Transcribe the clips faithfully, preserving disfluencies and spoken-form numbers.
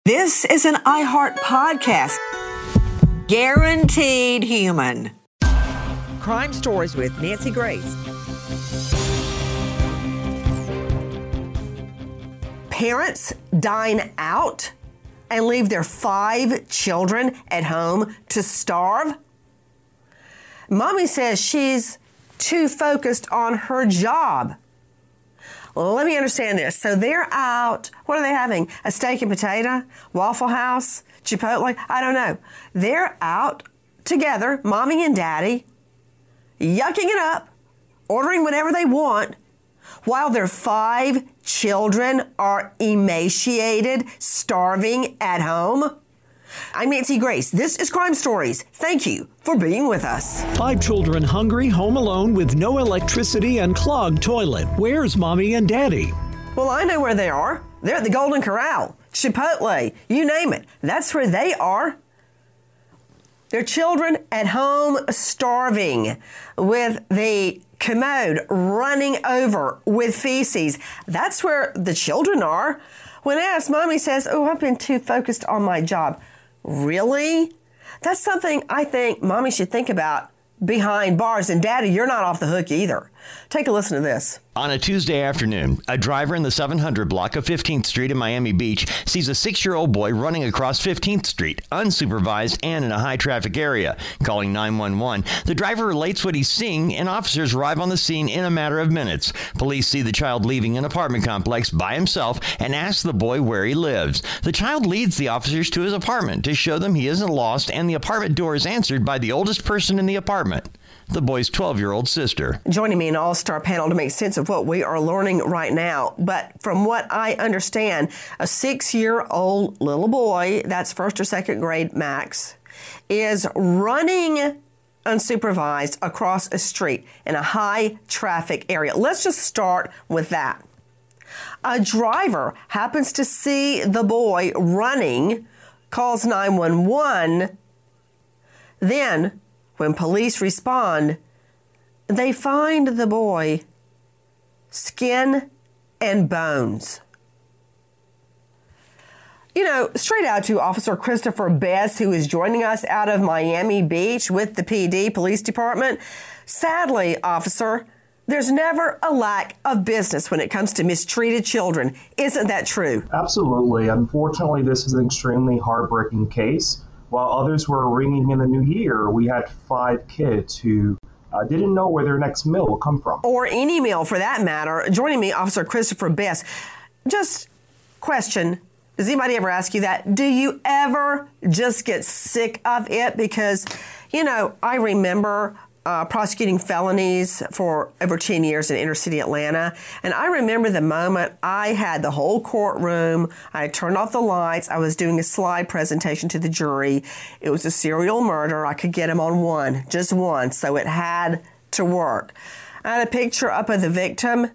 This is an iHeart podcast. Guaranteed human. Crime Stories with Nancy Grace. Parents dine out and leave their five children at home to starve? Mommy says she's too focused on her job. Let me understand this. So they're out, what are they having? A steak and potato? Waffle House? Chipotle? I don't know. They're out together, mommy and daddy, yucking it up, ordering whatever they want, while their five children are emaciated, starving at home. I'm Nancy Grace. This is Crime Stories. Thank you for being with us. Five children hungry, home alone with no electricity and clogged toilet. Where's mommy and daddy? Well, I know where they are. They're at the Golden Corral, Chipotle, you name it. That's where they are. Their children at home starving with the commode running over with feces. That's where the children are. When asked, mommy says, oh, I've been too focused on my job. Really? That's something I think mommy should think about behind bars. And daddy, you're not off the hook either. Take a listen to this. On a Tuesday afternoon, a driver in the seven hundred block of fifteenth Street in Miami Beach sees a six-year-old boy running across fifteenth Street, unsupervised and in a high-traffic area. Calling nine one one, the driver relates what he's seeing, and officers arrive on the scene in a matter of minutes. Police see the child leaving an apartment complex by himself and ask the boy where he lives. The child leads the officers to his apartment to show them he isn't lost, and the apartment door is answered by the oldest person in the apartment, the boy's twelve-year-old sister. Joining me in an all-star panel to make sense of what we are learning right now. But from what I understand, a six-year-old little boy, that's first or second grade max, is running unsupervised across a street in a high-traffic area. Let's just start with that. A driver happens to see the boy running, calls nine one one. Then, when police respond, they find the boy skin and bones. You know, straight out to Officer Christopher Bess, who is joining us out of Miami Beach with the P D Police Department. Sadly, officer, there's never a lack of business when it comes to mistreated children. Isn't that true? Absolutely. Unfortunately, this is an extremely heartbreaking case. While others were ringing in the new year, we had five kids who uh, didn't know where their next meal will come from. Or any meal for that matter. Joining me, Officer Christopher Bess. Just question, does anybody ever ask you that? Do you ever just get sick of it? Because, you know, I remember Uh, prosecuting felonies for over ten years in inner city Atlanta. And I remember the moment I had the whole courtroom, I had turned off the lights, I was doing a slide presentation to the jury. It was a serial murder. I could get him on one, just one, so it had to work. I had a picture up of the victim,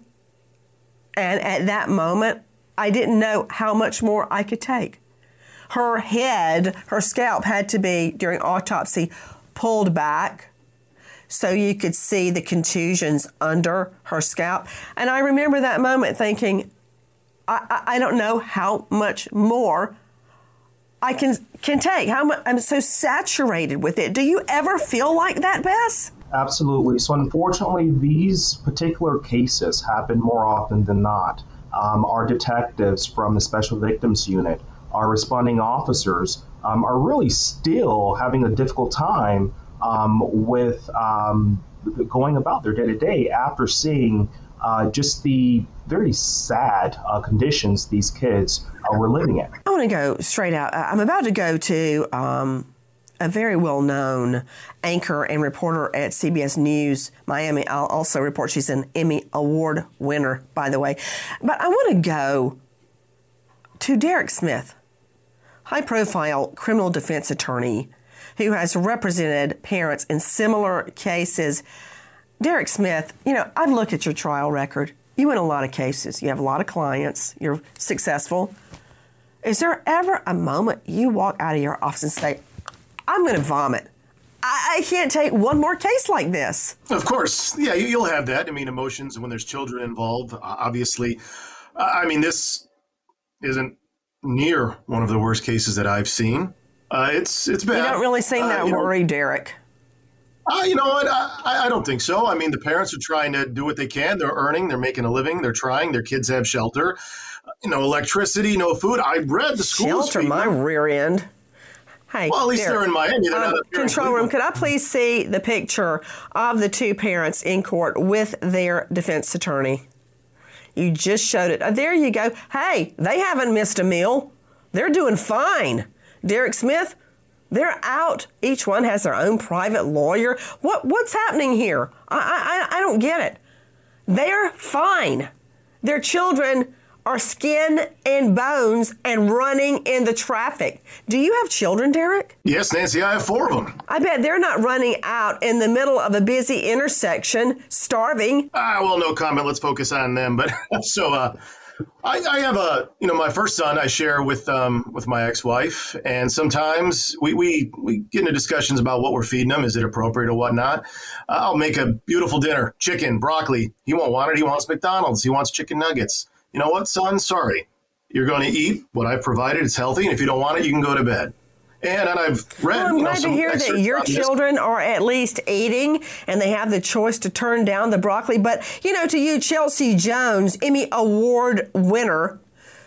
and at that moment, I didn't know how much more I could take. Her head, her scalp had to be, during autopsy, pulled back, so you could see the contusions under her scalp. And I remember that moment thinking, I, I, I don't know how much more I can can take. How much, I'm so saturated with it. Do you ever feel like that, Bess? Absolutely. So unfortunately, these particular cases happen more often than not. Um, our detectives from the Special Victims Unit, our responding officers, um, are really still having a difficult time Um, with um, going about their day-to-day after seeing uh, just the very sad uh, conditions these kids uh, were living in. I want to go straight out. I'm about to go to um, a very well-known anchor and reporter at C B S News Miami. I'll also report she's an Emmy Award winner, by the way. But I want to go to Derek Smith, high-profile criminal defense attorney who has represented parents in similar cases. Derek Smith, you know, I've looked at your trial record. You win a lot of cases. You have a lot of clients. You're successful. Is there ever a moment you walk out of your office and say, I'm going to vomit? I, I can't take one more case like this. Of course. Yeah, you, you'll have that. I mean, emotions when there's children involved, uh, obviously. Uh, I mean, this isn't near one of the worst cases that I've seen. Uh, it's it's bad. You don't really seem that uh, worried, know, Derek. Uh, you know what? I, I don't think so. I mean, the parents are trying to do what they can. They're earning. They're making a living. They're trying. Their kids have shelter. Uh, you know, electricity, no food. I read the schools. Shelter, my rear end. Hey, well, at least Derek, they're in Miami. They're um, not up here control room, could I please see the picture of the two parents in court with their defense attorney? You just showed it. Oh, there you go. Hey, they haven't missed a meal. They're doing fine. Derek Smith, they're out. Each one has their own private lawyer. What What's happening here? I, I, I don't get it. They're fine. Their children are skin and bones and running in the traffic. Do you have children, Derek? Yes, Nancy, I have four of them. I bet they're not running out in the middle of a busy intersection, starving. Ah, well, no comment. Let's focus on them. But so, uh, I, I have a, you know, my first son I share with um, with my ex-wife, and sometimes we, we, we get into discussions about what we're feeding them. Is it appropriate or whatnot? Uh, I'll make a beautiful dinner, chicken, broccoli. He won't want it. He wants McDonald's. He wants chicken nuggets. You know what, son? Sorry. You're going to eat what I've provided. It's healthy. And if you don't want it, you can go to bed. And, and I've read. Well, I'm you know, glad to hear that your children are at least eating and they have the choice to turn down the broccoli. But, you know, to you, Chelsea Jones, Emmy Award winner,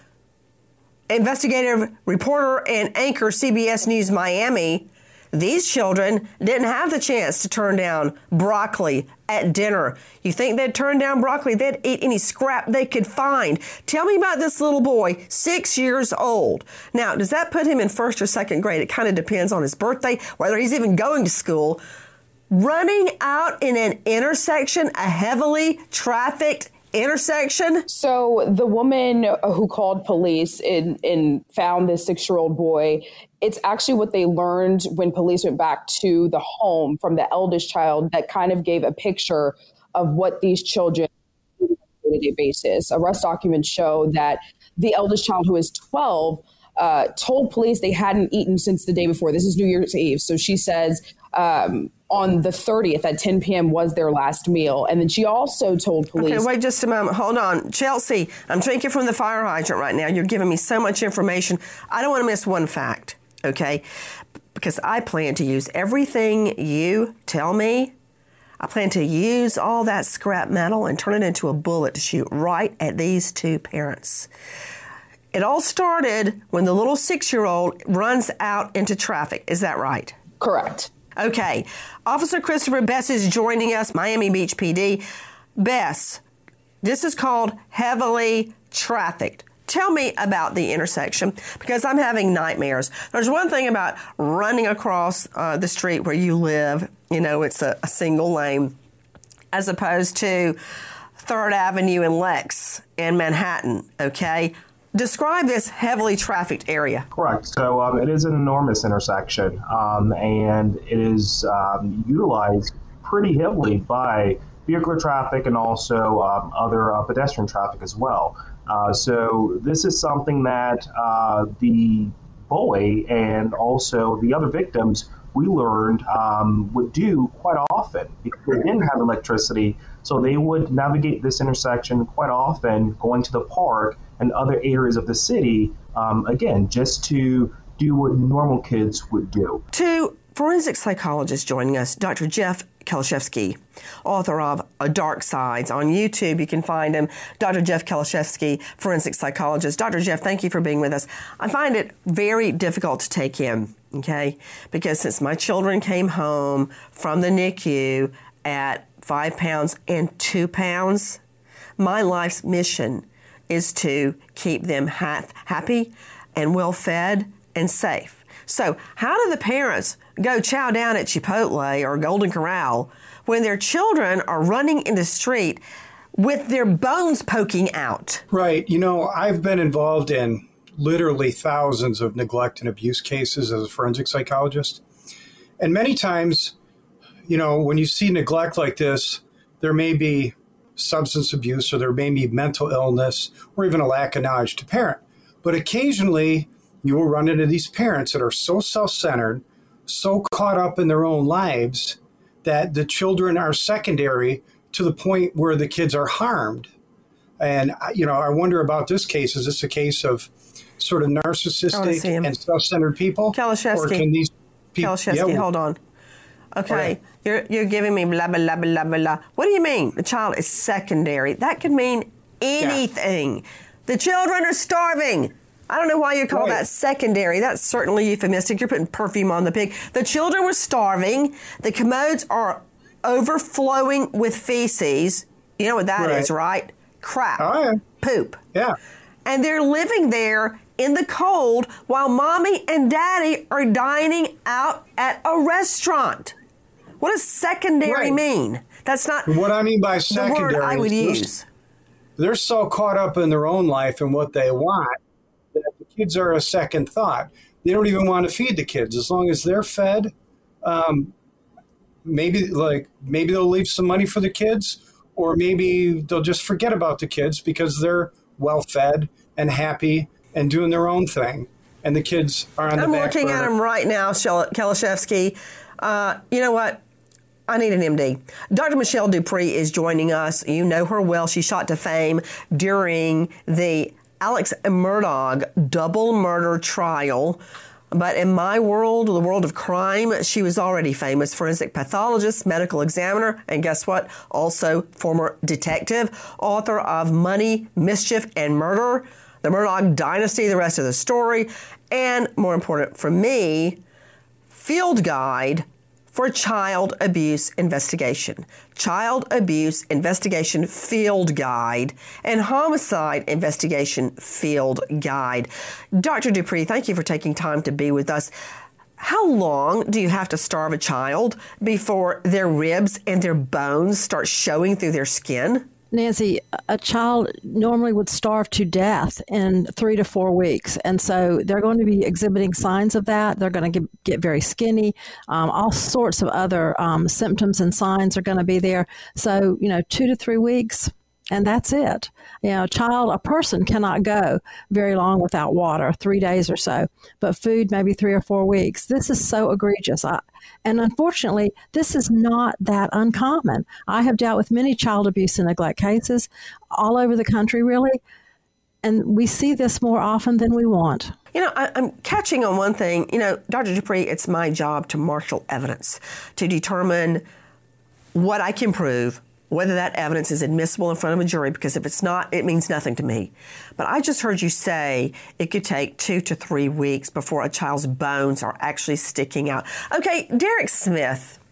investigative reporter and anchor C B S News Miami, these children didn't have the chance to turn down broccoli at dinner. You think they'd turn down broccoli? They'd eat any scrap they could find. Tell me about this little boy, six years old. Now, does that put him in first or second grade? It kind of depends on his birthday, whether he's even going to school. Running out in an intersection, a heavily trafficked intersection? So the woman who called police and, and found this six-year-old boy, it's actually what they learned when police went back to the home from the eldest child that kind of gave a picture of what these children do on a day-to-day basis. Arrest documents show that the eldest child, who is twelve, uh, told police they hadn't eaten since the day before. This is New Year's Eve. So she says um, on the thirtieth at ten p.m. was their last meal. And then she also told police. Okay, wait just a moment. Hold on. Chelsea, I'm drinking from the fire hydrant right now. You're giving me so much information. I don't want to miss one fact, okay? Because I plan to use everything you tell me. I plan to use all that scrap metal and turn it into a bullet to shoot right at these two parents. It all started when the little six-year-old runs out into traffic. Is that right? Correct. Okay. Officer Christopher Bess is joining us, Miami Beach P D. Bess, this is called heavily trafficked. Tell me about the intersection, because I'm having nightmares. There's one thing about running across uh, the street where you live. You know, it's a, a single lane, as opposed to third Avenue and Lex in Manhattan, okay? Describe this heavily trafficked area. Correct. So um, it is an enormous intersection, um, and it is um, utilized pretty heavily by vehicular traffic and also um, other uh, pedestrian traffic as well. Uh, so this is something that uh, the boy and also the other victims we learned um, would do quite often because they didn't have electricity. So they would navigate this intersection quite often, going to the park and other areas of the city, um, again, just to do what normal kids would do. Two forensic psychologists joining us, Doctor Jeff Kalashevsky, author of A Dark Sides. On YouTube, you can find him, Doctor Jeff Kalashevsky, forensic psychologist. Doctor Jeff, thank you for being with us. I find it very difficult to take in, okay, because since my children came home from the N I C U at five pounds and two pounds, my life's mission is to keep them ha- happy and well-fed and safe. So how do the parents go chow down at Chipotle or Golden Corral when their children are running in the street with their bones poking out? Right. You know, I've been involved in literally thousands of neglect and abuse cases as a forensic psychologist. And many times, you know, when you see neglect like this, there may be substance abuse or there may be mental illness or even a lack of knowledge to parent. But occasionally, you will run into these parents that are so self-centered, so caught up in their own lives that the children are secondary to the point where the kids are harmed. And, you know, I wonder about this case. Is this a case of sort of narcissistic and self-centered people? Kalashevsky. Or can these people... Kalashevsky, yeah, hold on. Okay, right. you're you're giving me blah, blah, blah, blah, blah, blah. What do you mean the child is secondary? That could mean anything. Yeah. The children are starving. I don't know why you call right. that secondary. That's certainly euphemistic. You're putting perfume on the pig. The children were starving. The commodes are overflowing with feces. You know what that right. is, right? Crap. Oh, yeah. Poop. Yeah. And they're living there in the cold while mommy and daddy are dining out at a restaurant. What does secondary right. mean? That's not what I mean by secondary. The word I would use. They're so caught up in their own life and what they want that the kids are a second thought. They don't even want to feed the kids as long as they're fed. Um, maybe like maybe they'll leave some money for the kids, or maybe they'll just forget about the kids because they're well fed and happy and doing their own thing, and the kids are on the I'm back looking burner. at him right now, Kalashevsky. Uh, you know what? I need an M D. Doctor Michelle Dupree is joining us. You know her well. She shot to fame during the Alex Murdaugh double murder trial. But in my world, the world of crime, she was already famous. Forensic pathologist, medical examiner, and guess what? Also former detective, author of Money, Mischief, and Murder, The Murdaugh Dynasty, the rest of the story, and more important for me, field guide for child abuse investigation. Child abuse investigation field guide and homicide investigation field guide. Doctor Dupree, thank you for taking time to be with us. How long do you have to starve a child before their ribs and their bones start showing through their skin? Nancy, a child normally would starve to death in three to four weeks. And so they're going to be exhibiting signs of that. They're going to get, get very skinny. Um, all sorts of other um, symptoms and signs are going to be there. So, you know, two to three weeks, and that's it. You know, a child, a person cannot go very long without water, three days or so, but food maybe three or four weeks. This is so egregious. I, And unfortunately, this is not that uncommon. I have dealt with many child abuse and neglect cases all over the country, really, and we see this more often than we want. You know, I, I'm catching on one thing. You know, Doctor Dupree, it's my job to marshal evidence to determine what I can prove, whether that evidence is admissible in front of a jury, because if it's not, it means nothing to me. But I just heard you say it could take two to three weeks before a child's bones are actually sticking out. Okay, Derek Smith,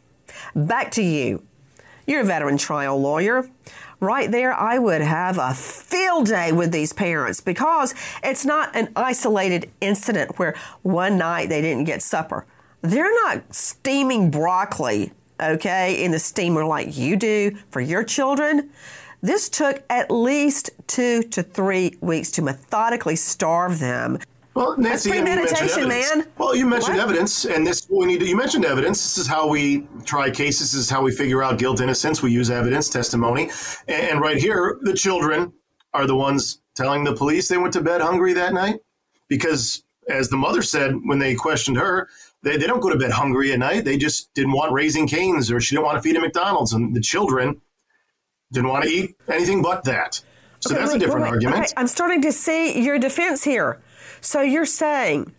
back to you. You're a veteran trial lawyer. Right there, I would have a field day with these parents because it's not an isolated incident where one night they didn't get supper. They're not steaming broccoli, okay, in the steamer like you do for your children. This took at least two to three weeks to methodically starve them. Well, Nancy, That's premeditation, man. Well, you mentioned what? evidence, and this we need to, you mentioned evidence. This is how we try cases. This is how we figure out guilt, innocence. We use evidence, testimony. And, and right here, the children are the ones telling the police they went to bed hungry that night. Because, as the mother said when they questioned her, They, they don't go to bed hungry at night. They just didn't want Raising Cane's, or she didn't want to feed at McDonald's. And the children didn't want to eat anything but that. So okay, that's wait, a different wait, wait. argument. Okay, I'm starting to see your defense here. So you're saying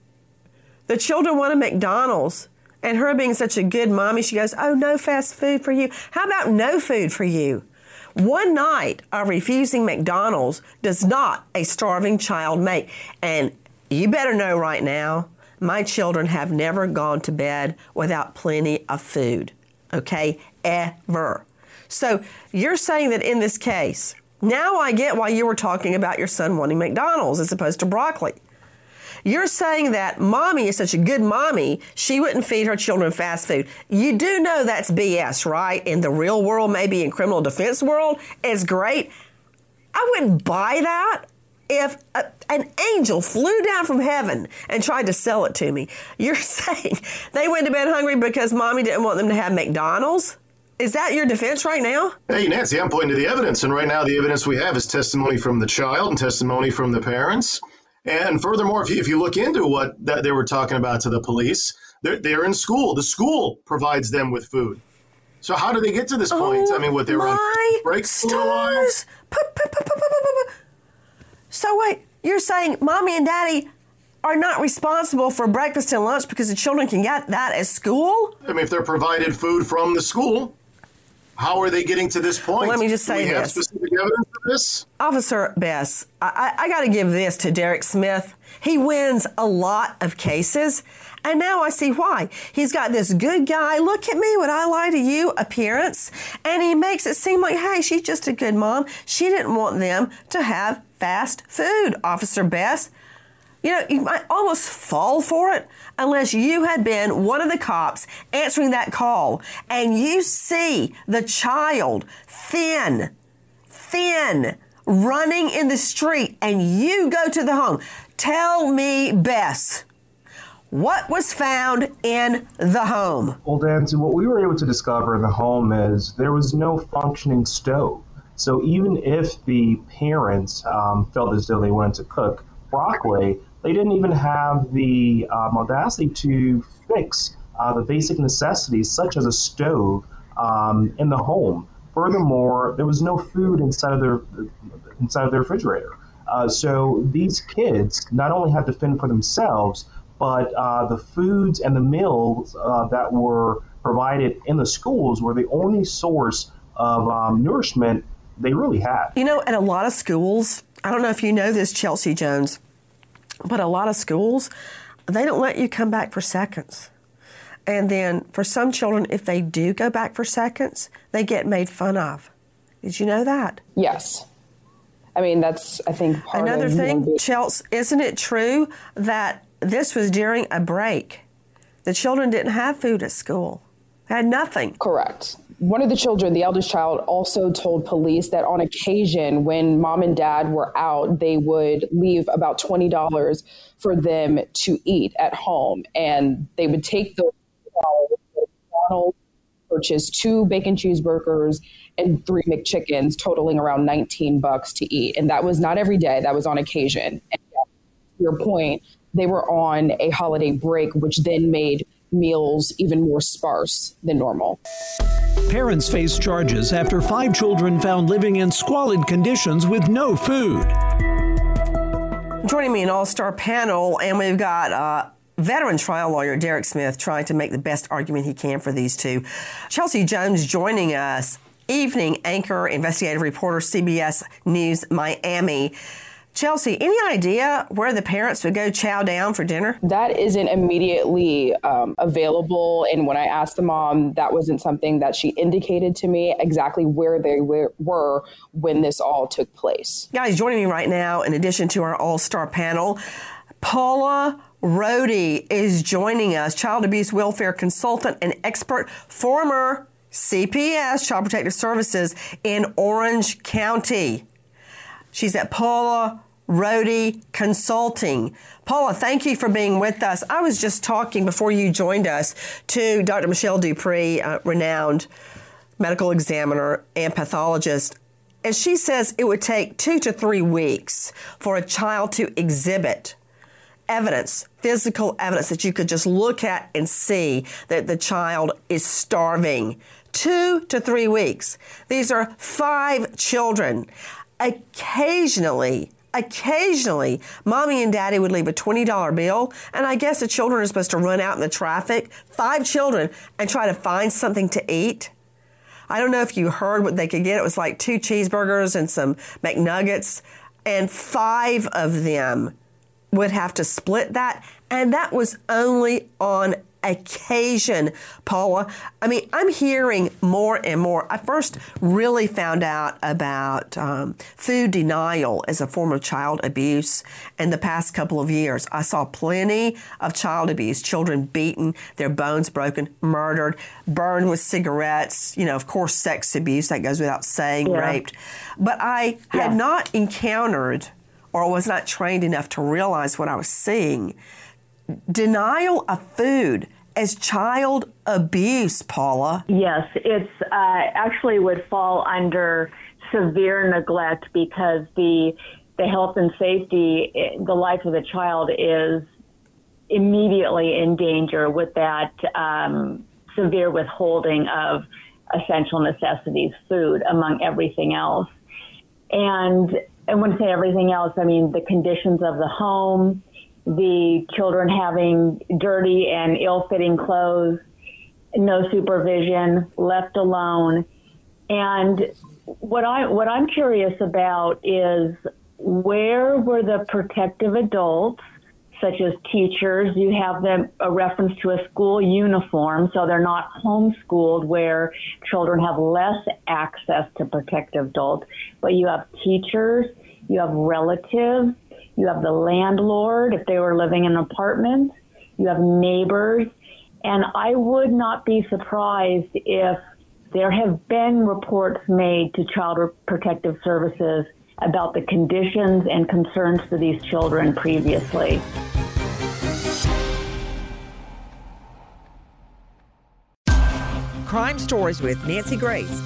the children want a McDonald's, and her being such a good mommy, she goes, oh, no fast food for you. How about no food for you? One night of refusing McDonald's does not a starving child make. And you better know right now, my children have never gone to bed without plenty of food, okay, ever. So you're saying that in this case, now I get why you were talking about your son wanting McDonald's as opposed to broccoli. You're saying that mommy is such a good mommy, she wouldn't feed her children fast food. You do know that's B S, right? In the real world, maybe in criminal defense world, it's great. I wouldn't buy that. If a, an angel flew down from heaven and tried to sell it to me. You're saying they went to bed hungry because mommy didn't want them to have McDonald's? Is that your defense right now? Hey, Nancy, I'm pointing to the evidence. And right now the evidence we have is testimony from the child and testimony from the parents. And furthermore, if you, if you look into what that they were talking about to the police, they're, they're in school. The school provides them with food. So how do they get to this point? Oh, I mean, what they were on break for a while? So wait, You're saying mommy and daddy are not responsible for breakfast and lunch because the children can get that at school? I mean, if they're provided food from the school, how are they getting to this point? Well, let me just say Do we have this. specific evidence for this? Officer Bess, I, I, I got to give this to Derek Smith. He wins a lot of cases, and now I see why. He's got this good guy, look at me, would I lie to you appearance, and he makes it seem like, hey, she's just a good mom. She didn't want them to have fast food, Officer Bess. You know, you might almost fall for it unless you had been one of the cops answering that call and you see the child thin, thin, running in the street and you go to the home. Tell me, Bess, what was found in the home? Well, Nancy, what we were able to discover in the home is there was no functioning stove. So even if the parents um, felt as though they wanted to cook broccoli, they didn't even have the um, audacity to fix uh, the basic necessities such as a stove um, in the home. Furthermore, there was no food inside of their inside of their refrigerator. Uh, so these kids not only had to fend for themselves, but uh, the foods and the meals uh, that were provided in the schools were the only source of um, nourishment they really had. You know, at a lot of schools, I don't know if you know this, Chelsea Jones, but a lot of schools, they don't let you come back for seconds. And then for some children, if they do go back for seconds, they get made fun of. Did you know that? Yes. I mean, that's, I think, part Another of thing, being- Chelsea, isn't it true that this was during a break? The children didn't have food at school. They had nothing. Correct. One of the children, the eldest child, also told police that on occasion when mom and dad were out, they would leave about twenty dollars for them to eat at home. And they would take those dollars to McDonald's, purchase two bacon cheeseburgers and three McChickens, totaling around nineteen bucks to eat. And that was not every day. That was on occasion. And to your point, they were on a holiday break, which then made meals even more sparse than normal. Parents face charges after five children found living in squalid conditions with no food. Joining me an all-star panel, and we've got uh, veteran trial lawyer Derek Smith trying to make the best argument he can for these two. Chelsea Jones joining us, evening anchor, investigative reporter, C B S News Miami. Chelsea, any idea where the parents would go chow down for dinner? That isn't immediately um, available. And when I asked the mom, that wasn't something that she indicated to me exactly where they were, were when this all took place. Guys, joining me right now, in addition to our all-star panel, Paula Rohde is joining us, child abuse welfare consultant and expert, former C P S, Child Protective Services in Orange County. She's at Paula Rohde Consulting. Paula, thank you for being with us. I was just talking before you joined us to Doctor Michelle Dupree, a renowned medical examiner and pathologist, and she says it would take two to three weeks for a child to exhibit evidence, physical evidence that you could just look at and see that the child is starving. Two to three weeks. These are five children. Occasionally, occasionally, mommy and daddy would leave a twenty dollar bill, and I guess the children are supposed to run out in the traffic, five children, and try to find something to eat. I don't know if you heard what they could get. It was like two cheeseburgers and some McNuggets, and five of them would have to split that, and that was only on occasion, Paula. I mean, I'm hearing more and more. I first really found out about um, food denial as a form of child abuse in the past couple of years. I saw plenty of child abuse, children beaten, their bones broken, murdered, burned with cigarettes, you know, of course, sex abuse, that goes without saying, yeah. raped. But I yeah. had not encountered or was not trained enough to realize what I was seeing. Denial of food as child abuse, Paula. Yes, it's uh, actually would fall under severe neglect because the the health and safety, the life of the child is immediately in danger with that um, severe withholding of essential necessities, food, among everything else. And I wouldn't say everything else. I mean, the conditions of the home, the children having dirty and ill-fitting clothes, no supervision, left alone. And what I what I'm curious about is, where were the protective adults, such as teachers? You have them a reference to a school uniform, so they're not homeschooled, where children have less access to protective adults. But you have teachers, you have relatives, you have the landlord if they were living in an apartment, you have neighbors. And I would not be surprised if there have been reports made to Child Protective Services about the conditions and concerns for these children previously. Crime Stories with Nancy Grace.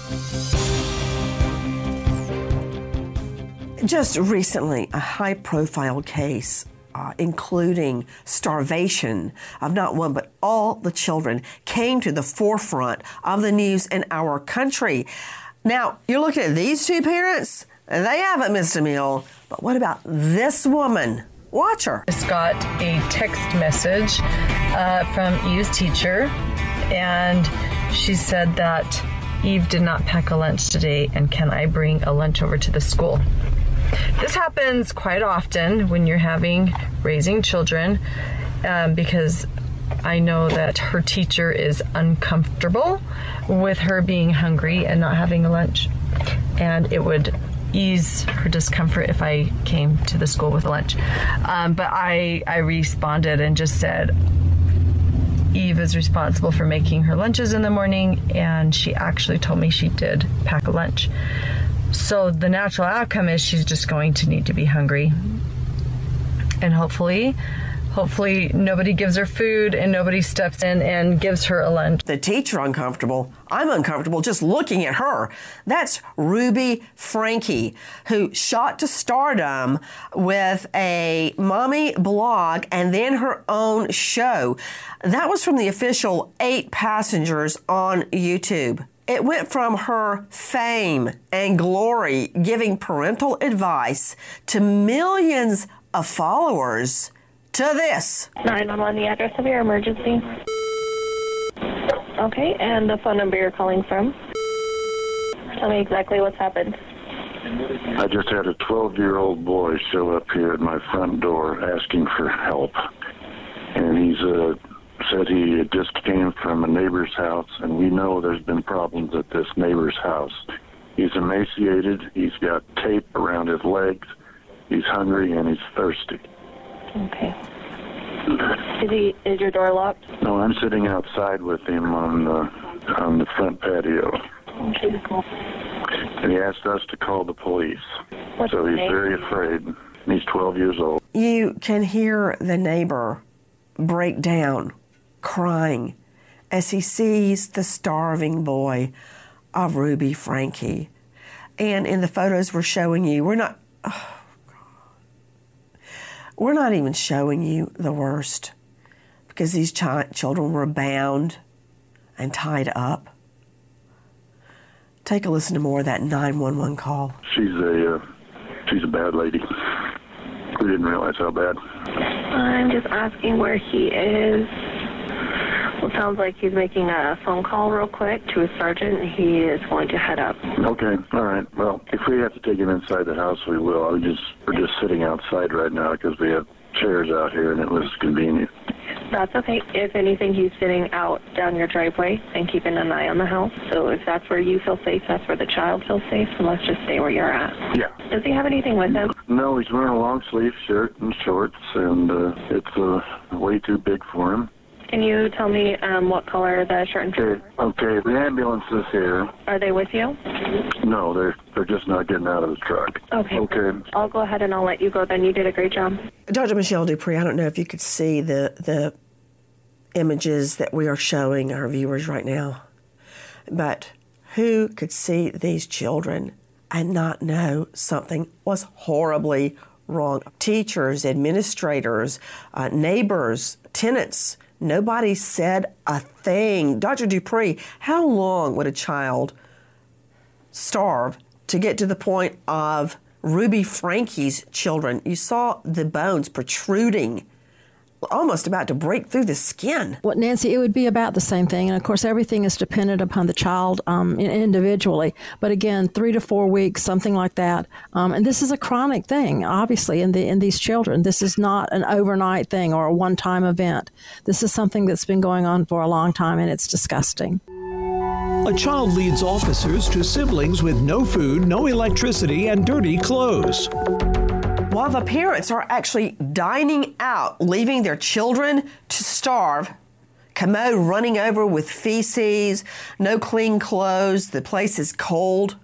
Just recently, a high-profile case Uh, including starvation of not one but all the children, came to the forefront of the news in our country. Now, you're looking at these two parents, they haven't missed a meal, but what about this woman? Watch her. Just got a text message uh, from Eve's teacher, and she said that Eve did not pack a lunch today, and can I bring a lunch over to the school? This happens quite often when you're having raising children, um, because I know that her teacher is uncomfortable with her being hungry and not having a lunch, and it would ease her discomfort if I came to the school with a lunch. Um, but I, I responded and just said, Eve is responsible for making her lunches in the morning, and she actually told me she did pack a lunch. So the natural outcome is she's just going to need to be hungry. And hopefully, hopefully nobody gives her food and nobody steps in and gives her a lunch. The teacher uncomfortable. I'm uncomfortable just looking at her. That's Ruby Franke, who shot to stardom with a mommy blog and then her own show. That was from the official Eight Passengers on YouTube. It went from her fame and glory giving parental advice to millions of followers to this. nine one one, the address of your emergency. Okay, and the phone number you're calling from. Tell me exactly what's happened. I just had a twelve-year-old boy show up here at my front door asking for help. And he's uh, said he just came from a neighbor's house, and we know there's been problems at this neighbor's house. He's emaciated, he's got tape around his legs, he's hungry, and he's thirsty. Okay. Is he? Is your door locked? No, I'm sitting outside with him on the, on the front patio. Okay, cool. And he asked us to call the police. What's so he's his name? very afraid. He's twelve years old. You can hear the neighbor break down, crying, as he sees the starving boy of Ruby Franke. And in the photos we're showing you, we're not, oh God, we're not even showing you the worst, because these chi- children were bound and tied up. Take a listen to more of that nine one one call. She's a, uh, she's a bad lady. We didn't realize how bad. I'm just asking where he is. Well, it sounds like he's making a phone call real quick to a sergeant. He is going to head up. Okay, all right. Well, if we have to take him inside the house, we will. I just We're just sitting outside right now because we have chairs out here, and it was convenient. That's okay. If anything, he's sitting out down your driveway and keeping an eye on the house. So if that's where you feel safe, that's where the child feels safe. So let's just stay where you're at. Yeah. Does he have anything with him? No, he's wearing a long sleeve shirt and shorts, and uh, it's uh, way too big for him. Can you tell me um, what color the shirt and shorts are? Okay, the ambulance is here. Are they with you? No, they're they're just not getting out of the truck. Okay. Okay. I'll go ahead and I'll let you go then. You did a great job. Doctor Michelle Dupree, I don't know if you could see the the images that we are showing our viewers right now, but who could see these children and not know something was horribly wrong? Teachers, administrators, uh, neighbors, tenants, nobody said a thing. Doctor Dupree, how long would a child starve to get to the point of Ruby Frankie's children. You saw the bones protruding, almost about to break through the skin. Well, Nancy, it would be about the same thing. And of course, everything is dependent upon the child um, individually. But again, three to four weeks, something like that. Um, and this is a chronic thing, obviously, in the in these children. This is not an overnight thing or a one-time event. This is something that's been going on for a long time, and it's disgusting. A child leads officers to siblings with no food, no electricity, and dirty clothes. While the parents are actually dining out, leaving their children to starve, commode running over with feces, no clean clothes, the place is cold,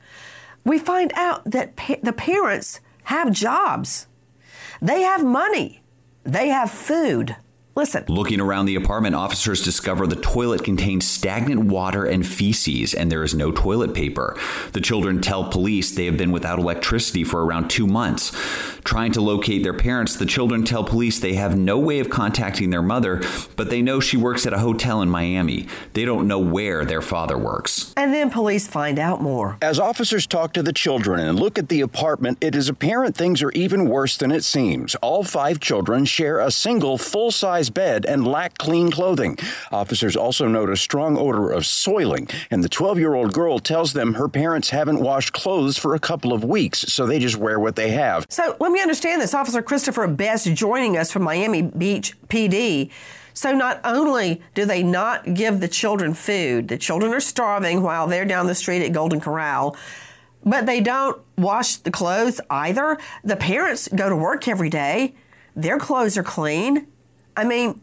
we find out that pa- the parents have jobs. They have money. They have food. Listen. Looking around the apartment, officers discover the toilet contains stagnant water and feces, and there is no toilet paper. The children tell police they have been without electricity for around two months. Trying to locate their parents, the children tell police they have no way of contacting their mother, but they know she works at a hotel in Miami. They don't know where their father works. And then police find out more. As officers talk to the children and look at the apartment, it is apparent things are even worse than it seems. All five children share a single full-size bed and lack clean clothing. Officers also note a strong odor of soiling, and the twelve-year-old girl tells them her parents haven't washed clothes for a couple of weeks, so they just wear what they have. So let me understand this. Officer Christopher Best joining us from Miami Beach P D. So not only do they not give the children food, the children are starving while they're down the street at Golden Corral, but they don't wash the clothes either. The parents go to work every day. Their clothes are clean. I mean,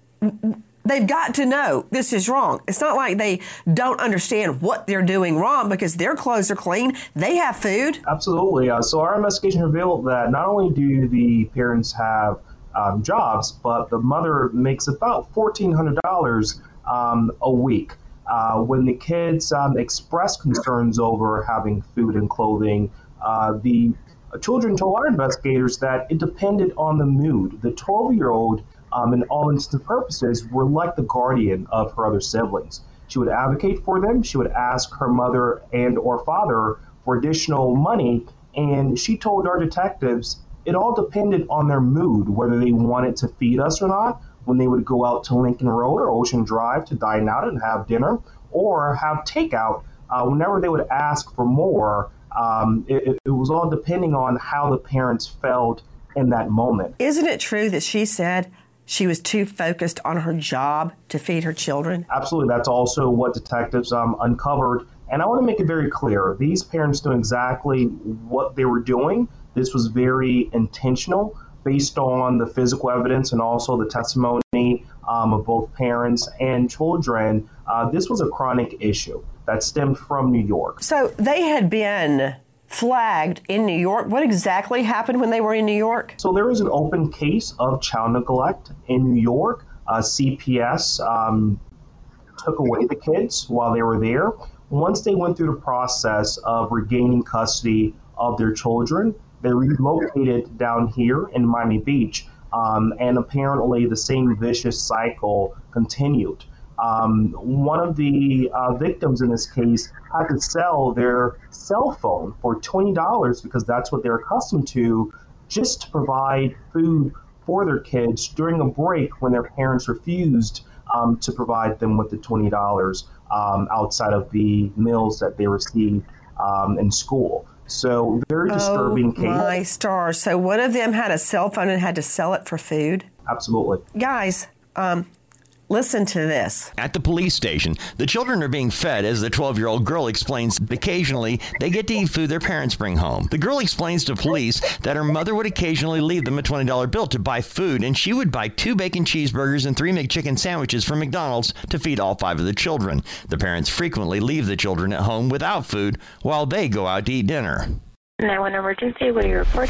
they've got to know this is wrong. It's not like they don't understand what they're doing wrong because their clothes are clean. They have food. Absolutely. Uh, so our investigation revealed that not only do the parents have um, jobs, but the mother makes about fourteen hundred dollars um, a week. Uh, when the kids um, expressed concerns over having food and clothing, uh, the children told our investigators that it depended on the mood. The twelve-year-old Um, in all intents and purposes, were like the guardian of her other siblings. She would advocate for them. She would ask her mother and or father for additional money. And she told our detectives it all depended on their mood, whether they wanted to feed us or not, when they would go out to Lincoln Road or Ocean Drive to dine out and have dinner, or have takeout. Uh, whenever they would ask for more, um, it, it was all depending on how the parents felt in that moment. Isn't it true that she said she was too focused on her job to feed her children? Absolutely. That's also what detectives um, uncovered. And I want to make it very clear. These parents knew exactly what they were doing. This was very intentional based on the physical evidence and also the testimony um, of both parents and children. Uh, this was a chronic issue that stemmed from New York. So they had been flagged in New York. What exactly happened when they were in New York? So there was an open case of child neglect in New York. Uh, C P S um, took away the kids while they were there. Once they went through the process of regaining custody of their children, they relocated down here in Miami Beach, um, and apparently the same vicious cycle continued. Um, one of the uh, victims in this case had to sell their cell phone for twenty dollars because that's what they're accustomed to, just to provide food for their kids during a break when their parents refused um, to provide them with the twenty dollars um, outside of the meals that they received um, in school. So very disturbing oh, case. My stars. So one of them had a cell phone and had to sell it for food? Absolutely. Guys, um, listen to this. At the police station, the children are being fed as the twelve-year-old girl explains occasionally they get to eat food their parents bring home. The girl explains to police that her mother would occasionally leave them a twenty dollar bill to buy food, and she would buy two bacon cheeseburgers and three McChicken sandwiches from McDonald's to feed all five of the children. The parents frequently leave the children at home without food while they go out to eat dinner. nine one one emergency, what are you reporting?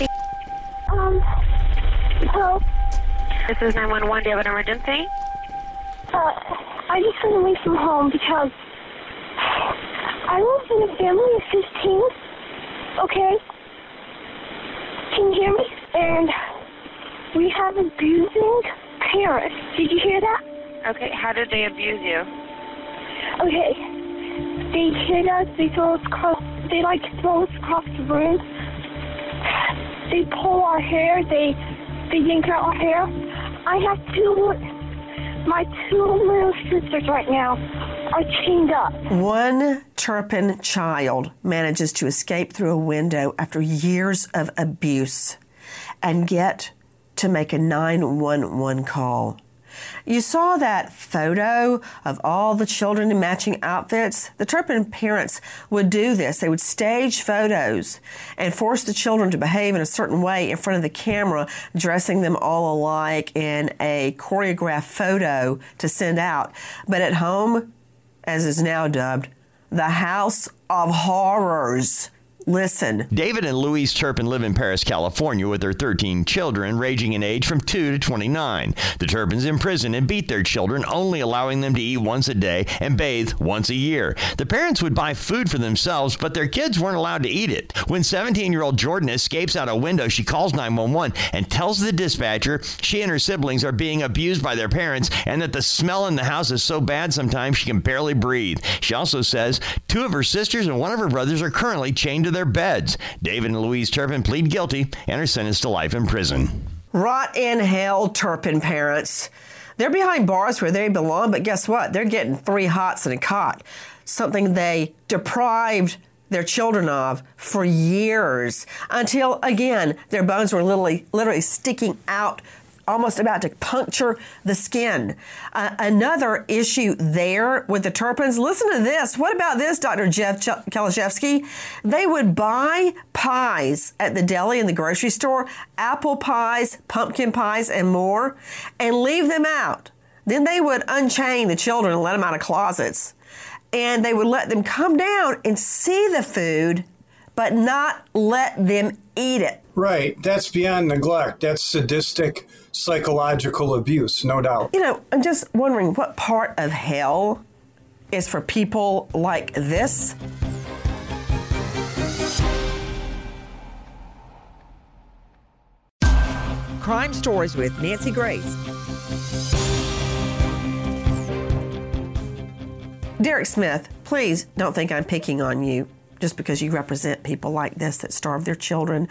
Um, help. This is nine one one, do you have an emergency? Uh, I just went away from home because I live in a family of fifteen, okay? Can you hear me? And we have abusing parents. Did you hear that? Okay, how did they abuse you? Okay, they hit us, they throw us across, they like throw us across the room, they pull our hair, they they yank out our hair. I have two, my two little sisters right now are chained up. One Turpin child manages to escape through a window after years of abuse and get to make a nine one one call. You saw that photo of all the children in matching outfits. The Turpin parents would do this. They would stage photos and force the children to behave in a certain way in front of the camera, dressing them all alike in a choreographed photo to send out. But at home, as is now dubbed, the House of Horrors. Listen. David and Louise Turpin live in Paris, California with their thirteen children, ranging in age from two to twenty-nine. The Turpins imprison and beat their children, only allowing them to eat once a day and bathe once a year. The parents would buy food for themselves, but their kids weren't allowed to eat it. When seventeen-year-old Jordan escapes out a window, she calls nine one one and tells the dispatcher she and her siblings are being abused by their parents and that the smell in the house is so bad sometimes she can barely breathe. She also says two of her sisters and one of her brothers are currently chained to their beds. David and Louise Turpin plead guilty and are sentenced to life in prison. Rot in hell, Turpin parents. They're behind bars where they belong, but guess what? They're getting three hots and a cot, something they deprived their children of for years until, again, their bones were literally, literally sticking out, almost about to puncture the skin. Uh, another issue there with the Turpins, listen to this. What about this, Doctor Jeff Ch- Kalashevsky? They would buy pies at the deli and the grocery store, apple pies, pumpkin pies, and more, and leave them out. Then they would unchain the children and let them out of closets. And they would let them come down and see the food, but not let them eat it. Right. That's beyond neglect. That's sadistic psychological abuse, no doubt. You know, I'm just wondering what part of hell is for people like this. Crime Stories with Nancy Grace. Derek Smith, please don't think I'm picking on you just because you represent people like this that starve their children.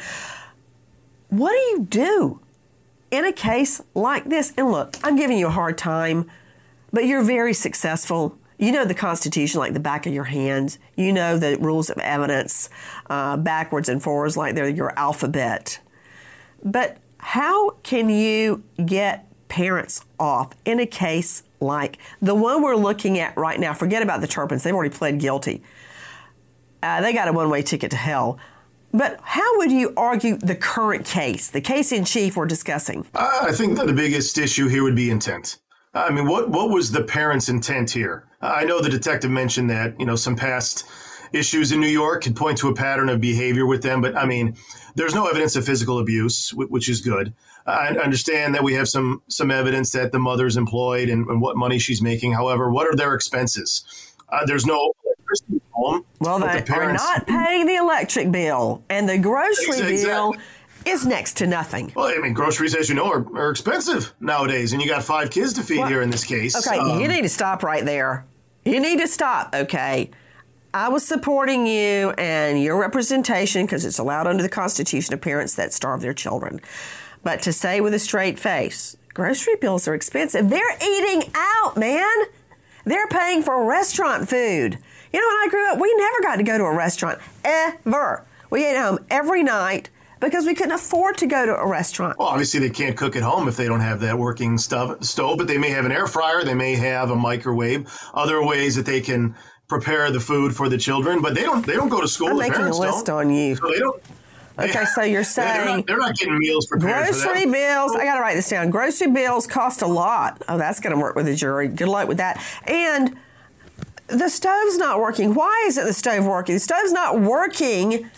What do you do in a case like this? And look, I'm giving you a hard time, but you're very successful. You know the Constitution like the back of your hand. You know the rules of evidence uh, backwards and forwards like they're your alphabet. But how can you get parents off in a case like the one we're looking at right now? Forget about the Turpins. They've already pled guilty. Uh, they got a one-way ticket to hell. But how would you argue the current case, the case in chief we're discussing? I think that the biggest issue here would be intent. I mean, what, what was the parents' intent here? I know the detective mentioned that, you know, some past issues in New York could point to a pattern of behavior with them. But, I mean, there's no evidence of physical abuse, which is good. I understand that we have some some evidence that the mother's employed and, and what money she's making. However, what are their expenses? Uh, there's no electricity home. Well, they the are not paying the electric bill, and the grocery exactly. bill is next to nothing. Well, I mean, groceries, as you know, are, are expensive nowadays, and you got five kids to feed well, here in this case. Okay, um, you need to stop right there. You need to stop, okay? I was supporting you and your representation because it's allowed under the Constitution of parents that starve their children. But to say with a straight face, grocery bills are expensive. They're eating out, man. They're paying for restaurant food. You know, when I grew up, we never got to go to a restaurant, ever. We ate at home every night because we couldn't afford to go to a restaurant. Well, obviously they can't cook at home if they don't have that working stove, stove, but they may have an air fryer, they may have a microwave, other ways that they can prepare the food for the children, but they don't they don't go to school. I'm the making parents a list don't. on you. So they don't. Okay, so you're saying they're not, they're not getting meals prepared grocery for bills. I got to write this down. Grocery bills cost a lot. Oh, that's going to work with the jury. Good luck with that. And the stove's not working. Why isn't the stove working? The stove's not working,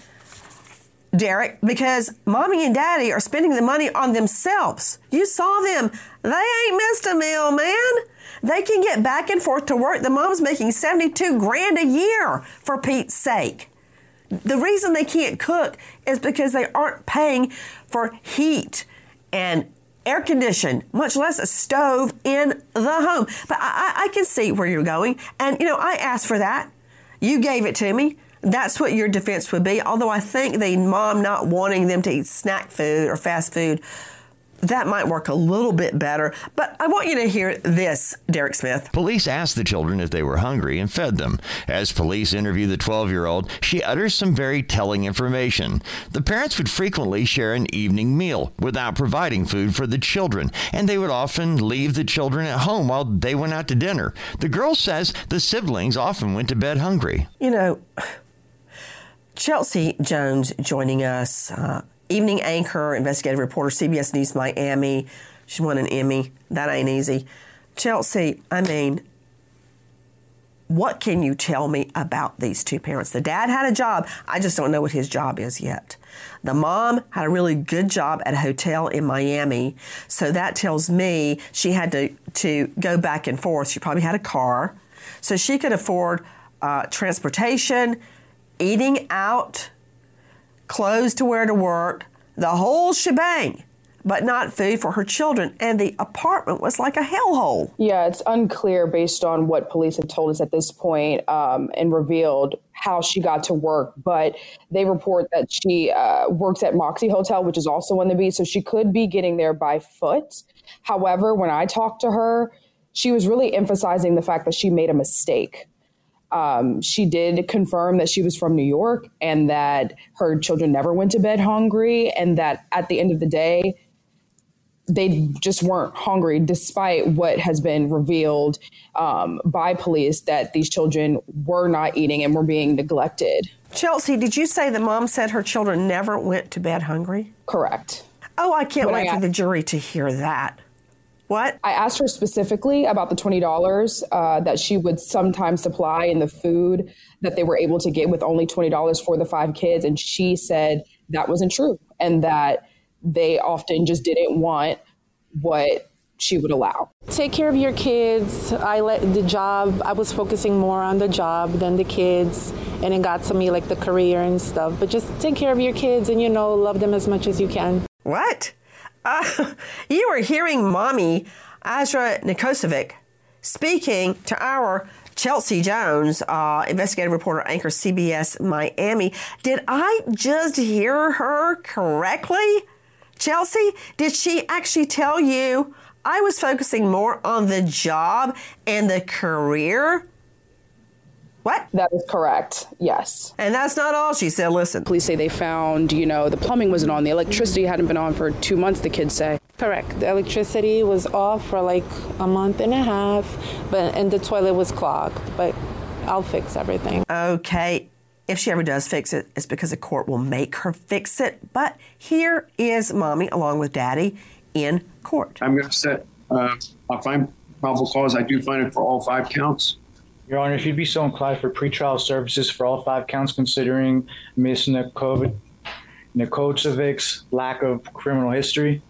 Derek, because mommy and daddy are spending the money on themselves. You saw them. They ain't missed a meal, man. They can get back and forth to work. The mom's making seventy-two grand a year, for Pete's sake. The reason they can't cook is because they aren't paying for heat and air condition, much less a stove in the home. But I, I can see where you're going. And, you know, I asked for that. You gave it to me. That's what your defense would be. Although I think the mom not wanting them to eat snack food or fast food, that might work a little bit better. But I want you to hear this, Derek Smith. Police asked the children if they were hungry and fed them. As police interview the twelve-year-old, she utters some very telling information. The parents would frequently share an evening meal without providing food for the children, and they would often leave the children at home while they went out to dinner. The girl says the siblings often went to bed hungry. You know, Chelsea Jones joining us, uh, evening anchor, investigative reporter, C B S News Miami. She won an Emmy. That ain't easy. Chelsea, I mean, what can you tell me about these two parents? The dad had a job. I just don't know what his job is yet. The mom had a really good job at a hotel in Miami. So that tells me she had to, to go back and forth. She probably had a car. So she could afford uh, transportation, eating out, clothes to wear to work, the whole shebang, but not food for her children. And the apartment was like a hellhole. Yeah, it's unclear based on what police have told us at this point, um, and revealed how she got to work. But they report that she uh, works at Moxie Hotel, which is also on the beach, so she could be getting there by foot. However, when I talked to her, she was really emphasizing the fact that she made a mistake. Um, she did confirm that she was from New York and that her children never went to bed hungry, and that at the end of the day, they just weren't hungry, despite what has been revealed um, by police that these children were not eating and were being neglected. Chelsea, did you say the mom said her children never went to bed hungry? Correct. Oh, I can't When wait I for asked- the jury to hear that. What? I asked her specifically about the twenty dollars uh, that she would sometimes supply in the food that they were able to get with only twenty dollars for the five kids. And she said that wasn't true and that they often just didn't want what she would allow. Take care of your kids. I let the job, I was focusing more on the job than the kids, and it got to me like the career and stuff. But just take care of your kids and, you know, love them as much as you can. What? Uh, you are hearing Mommy Azra Nikosovic speaking to our Chelsea Jones, uh, investigative reporter, anchor, C B S Miami. Did I just hear her correctly? Chelsea, did she actually tell you I was focusing more on the job and the career? What? That is correct. Yes. And that's not all she said. Listen. Police say they found, you know, the plumbing wasn't on. The electricity hadn't been on for two months, the kids say. Correct. The electricity was off for like a month and a half, but and the toilet was clogged. But I'll fix everything. Okay. If she ever does fix it, it's because the court will make her fix it. But here is Mommy along with Daddy in court. I'm going to set, uh, I'll find probable cause. I do find it for all five counts. Your Honor, if you'd be so inclined for pretrial services for all five counts, considering Miz Nikosovic's lack of criminal history.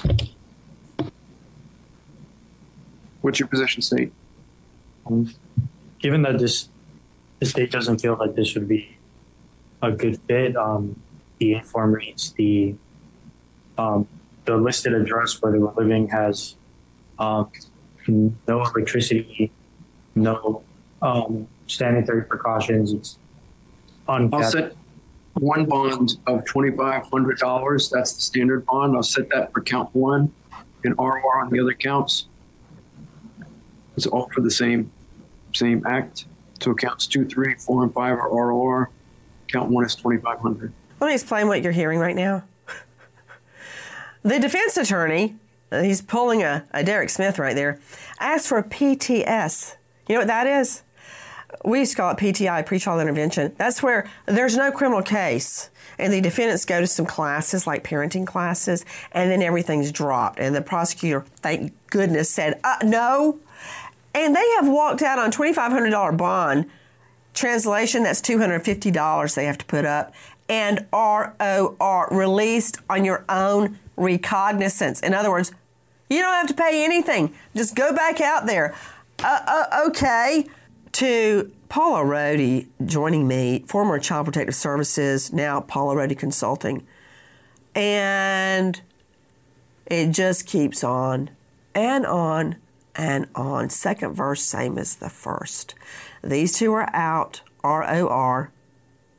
What's your position, State? Um, given that this the state doesn't feel like this would be a good fit, um, the inform reads the um, the listed address where they were living has um, no electricity, no um, sanitary precautions. It's unkept. I'll set one bond of twenty-five hundred dollars. That's the standard bond. I'll set that for count one and R O R on the other counts. It's all for the same same act. So counts two, three, four, and five are R O R. Count one is twenty-five hundred dollars. Let me explain what you're hearing right now. The defense attorney, he's pulling a, a Derek Smith right there, asked for a P T S. You know what that is? We used to call it P T I, pretrial intervention. That's where there's no criminal case, and the defendants go to some classes like parenting classes, and then everything's dropped. And the prosecutor, thank goodness, said, uh, no. And they have walked out on twenty-five hundred dollars bond. Translation, that's two hundred fifty dollars they have to put up. And R O R, released on your own recognizance. In other words, you don't have to pay anything. Just go back out there. Uh, uh, okay. To Paula Rohde joining me, former Child Protective Services, now Paula Rohde Consulting. And it just keeps on and on and on. Second verse, same as the first. These two are out, R O R,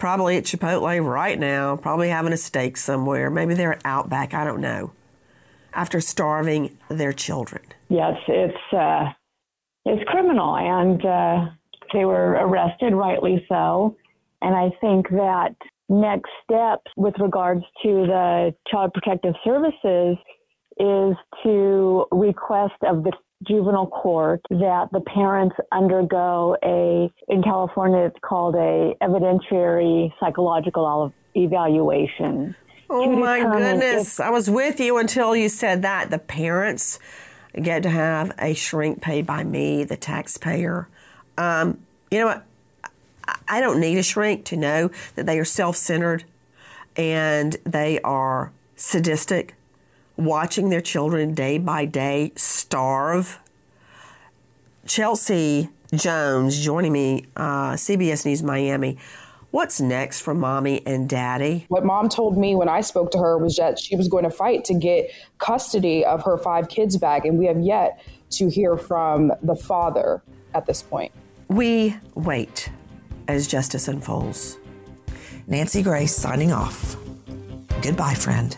probably at Chipotle right now, probably having a steak somewhere. Maybe they're at Outback, I don't know, after starving their children. Yes, it's uh, it's criminal, and uh, they were arrested, rightly so. And I think that next steps with regards to the Child Protective Services is to request of the juvenile court that the parents undergo a, in California, it's called a evidentiary psychological evaluation. Oh my goodness. If, I was with you until you said that. The parents get to have a shrink paid by me, the taxpayer. Um, you know what? I don't need a shrink to know that they are self-centered and they are sadistic, watching their children day by day starve. Chelsea Jones joining me, uh, C B S News Miami. What's next for mommy and daddy? What mom told me when I spoke to her was that she was going to fight to get custody of her five kids back, and we have yet to hear from the father at this point. We wait as justice unfolds. Nancy Grace signing off. Goodbye, friend.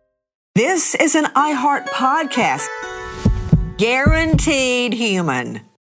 This is an iHeart podcast. Guaranteed human.